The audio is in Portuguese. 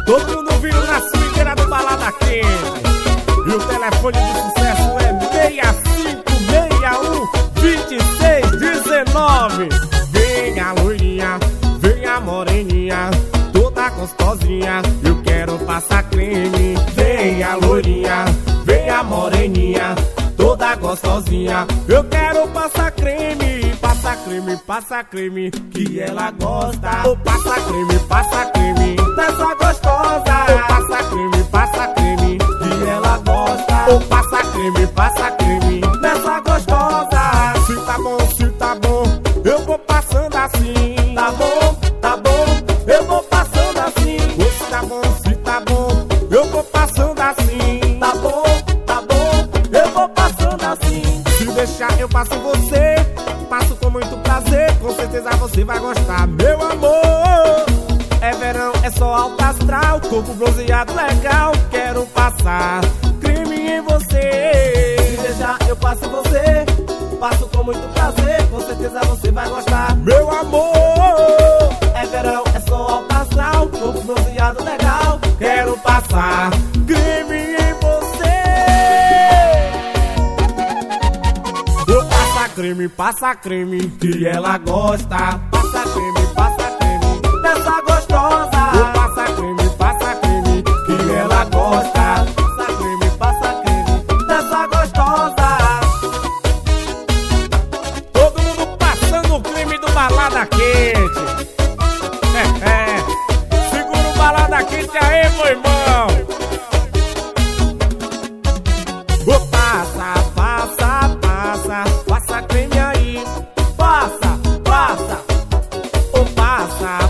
Todo mundo vindo na swingueira do Balada Quente. E o telefone de sucesso é 6561-2619. Venha loirinha, venha moreninha, toda gostosinha, eu quero passar creme. Venha loirinha, venha moreninha, toda gostosinha, eu quero passar creme. Passa creme, passa creme, que ela gosta. Oh, passa creme, dessa gostosa. Oh, passa creme, que ela gosta. Oh, passa creme, dessa gostosa. Se tá bom, eu vou passando assim. Tá bom, eu vou passando assim. Oh, se tá bom, eu vou passando assim. Tá bom, eu vou passando assim. Se deixar eu passo você, passo com muito prazer, com certeza você vai gostar, meu amor. É verão, é só alto astral, corpo bronzeado legal, quero passar creme em você. Se deixar eu passo você, passo com muito prazer, com certeza você vai gostar, meu amor. É verão, é só alto astral, corpo bronzeado legal, quero passar creme em você. Passa creme, que ela gosta. Passa creme, dessa gostosa. Oh, passa creme, que ela gosta. Passa creme, dessa gostosa. Todo mundo passando o creme do Balada Quente. Segura o Balada Quente aí, meu irmão. Oh, passa creme aí, passa, oh, passa